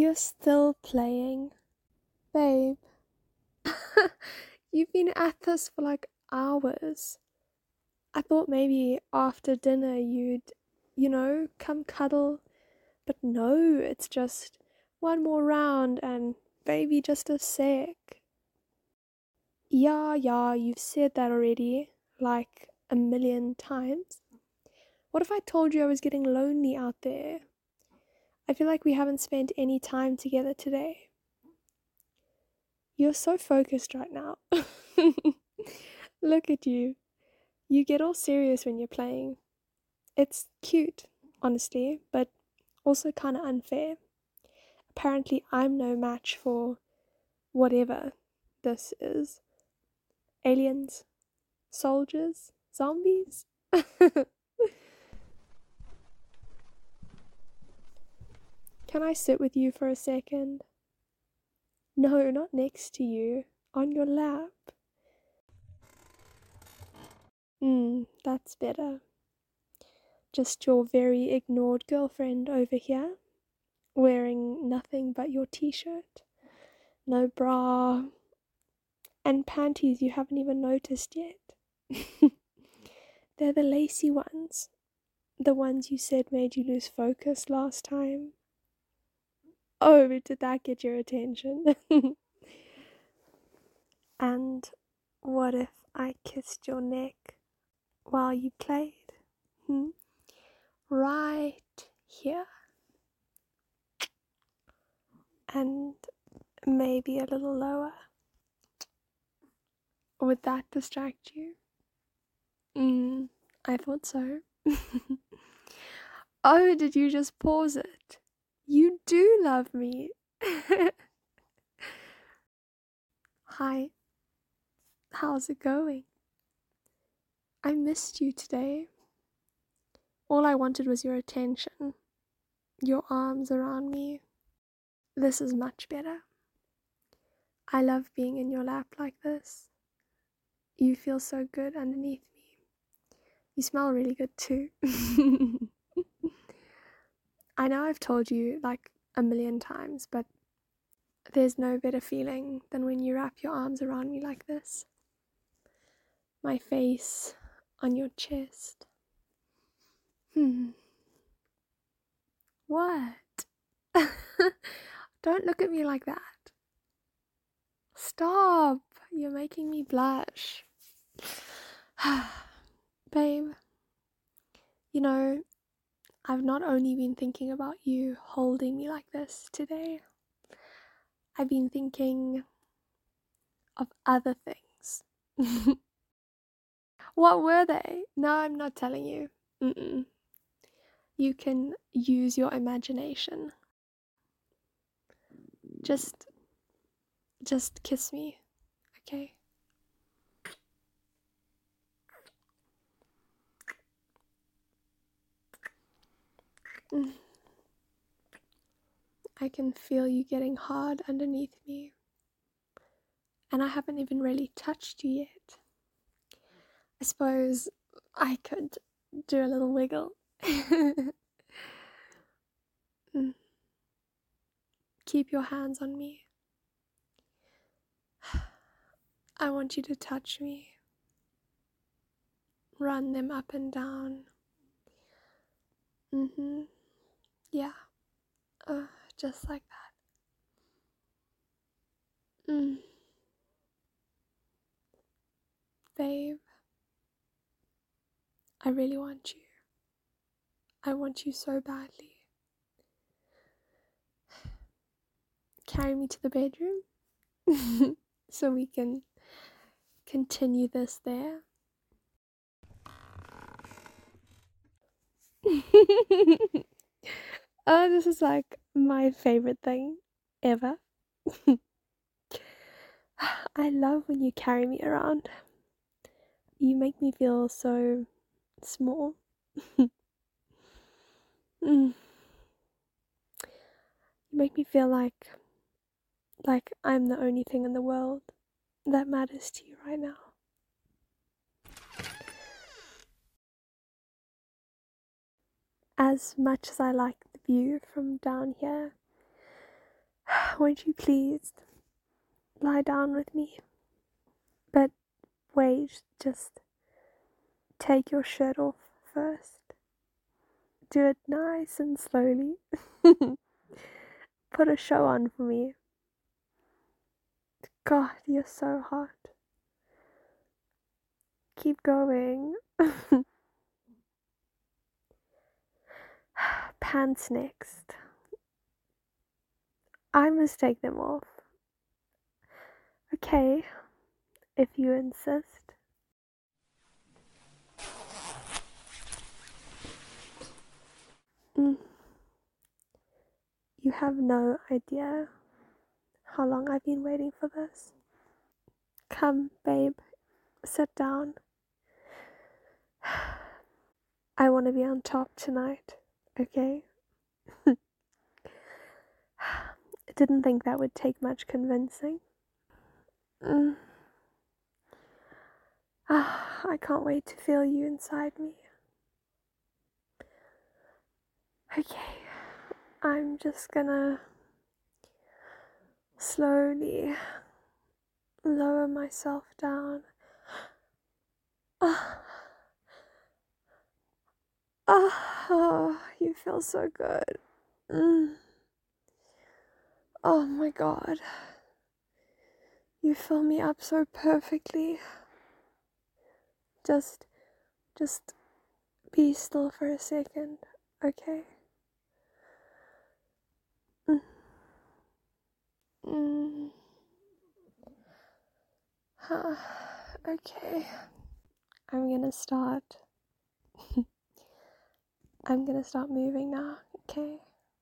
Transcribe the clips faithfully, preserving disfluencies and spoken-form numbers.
You're still playing. Babe, you've been at this for like hours. I thought maybe after dinner you'd, you know, come cuddle. But no, it's just one more round and baby, just a sec. Yeah, yeah, you've said that already, like a million times. What if I told you I was getting lonely out there? I feel like we haven't spent any time together today. You're so focused right now. Look at you. You get all serious when you're playing. It's cute, honestly, but also kind of unfair. Apparently, I'm no match for whatever this is. Aliens? Soldiers? Zombies? Can I sit with you for a second? No, not next to you. On your lap. Hmm, that's better. Just your very ignored girlfriend over here, wearing nothing but your t-shirt. No bra. And panties you haven't even noticed yet. They're the lacy ones. The ones you said made you lose focus last time. Oh, did that get your attention? And what if I kissed your neck while you played? Hmm? Right here. And maybe a little lower. Would that distract you? Mm, I thought so. Oh, did you just pause it? You do love me. Hi, how's it going? I missed you today. All I wanted was your attention, your arms around me. This is much better. I love being in your lap like this. You feel so good underneath me. You smell really good too. I know I've told you like a million times, but there's no better feeling than when you wrap your arms around me like this. My face on your chest. Hmm. What? Don't look at me like that. Stop. You're making me blush. Babe, you know, I've not only been thinking about you holding me like this today, I've been thinking of other things. What were they? No, I'm not telling you. Mm-mm. You can use your imagination. Just, just kiss me, okay? Mm. I can feel you getting hard underneath me. And I haven't even really touched you yet. I suppose I could do a little wiggle. Mm. Keep your hands on me. I want you to touch me. Run them up and down. Mm-hmm. Yeah. Uh, just like that. Mm. Babe, I really want you. I want you so badly. Carry me to the bedroom so we can continue this there. Oh, this is like my favorite thing ever. I love when you carry me around. You make me feel so small. Mm. You make me feel like like I'm the only thing in the world that matters to you right now. As much as I like the view from down here, Won't you please lie down with me? But wait, just take your shirt off first. Do it nice and slowly. Put a show on for me. God, you're so hot. Keep going. Pants next. I must take them off. Okay, if you insist. Mm. You have no idea how long I've been waiting for this. Come, babe, sit down. I want to be on top tonight, okay? I didn't think that would take much convincing. Mm. Ah, I can't wait to feel you inside me. Okay, I'm just gonna slowly lower myself down. Ah, ah, oh, you feel so good. Mm. Oh my God. You fill me up so perfectly. Just, just be still for a second, okay? Mm. Mm. Huh. Okay. I'm gonna start. I'm gonna start moving now, okay?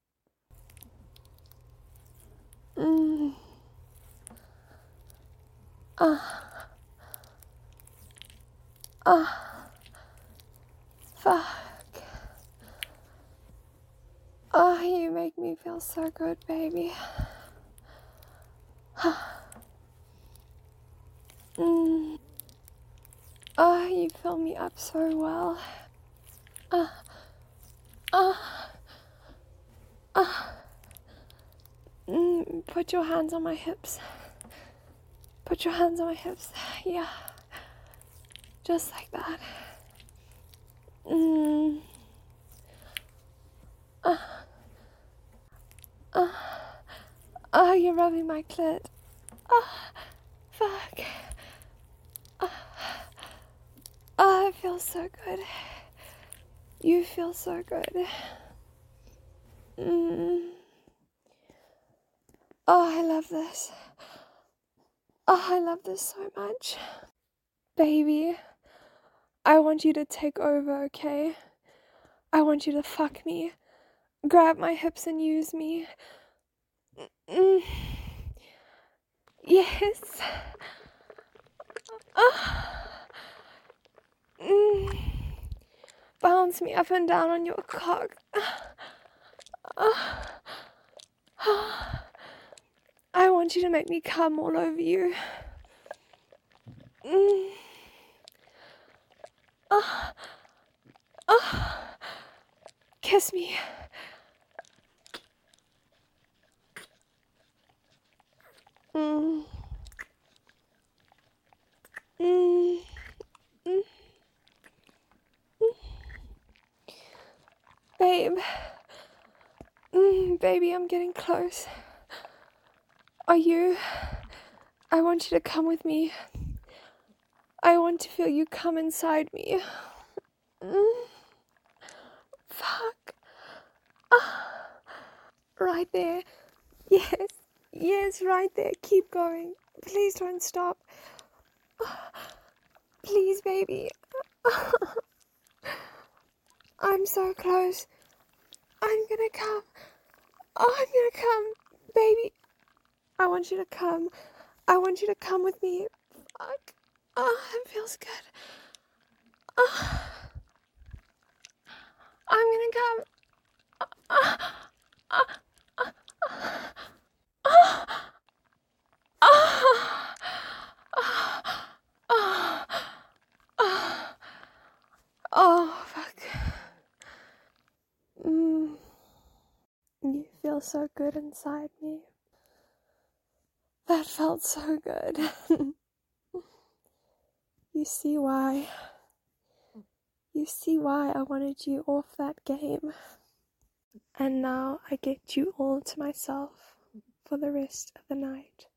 Mm. Ah. Ah. Fuck. Oh, you make me feel so good, baby. Mm. Oh, you fill me up so well. Ah. Ah. Ah. Mm. Put your hands on my hips. Put your hands on my hips. Yeah. Just like that. Mm. Ah. Ah. Oh, you're rubbing my clit. Ah. Fuck. Ah. Oh, it feels so good. You feel so good. Mm. Oh, I love this. Oh, I love this so much. Baby, I want you to take over, okay? I want you to fuck me. Grab my hips and use me. Mm. Yes. Ah. Mm. Bounce me up and down on your cock. Ah. Ah. I want you to make me come all over you. Mm. Ah. Ah. Kiss me. Mm. Mm. Mm. Mm. Babe. Mm, baby, I'm getting close. Are you? I want you to come with me. I want to feel you come inside me. Mm. Fuck. Ah. Right there. Yes. Yes, right there. Keep going. Please don't stop. Please, baby. I'm so close. I'm gonna come. Oh, I'm gonna come. Baby. I want you to come. I want you to come with me. Fuck. Oh, that feels good. Oh, I'm gonna come. Oh, oh, oh, oh, oh, oh, oh, oh, fuck. Mm. You feel so good inside me. That felt so good. You see why. You see why I wanted you off that game. And now I get you all to myself for the rest of the night.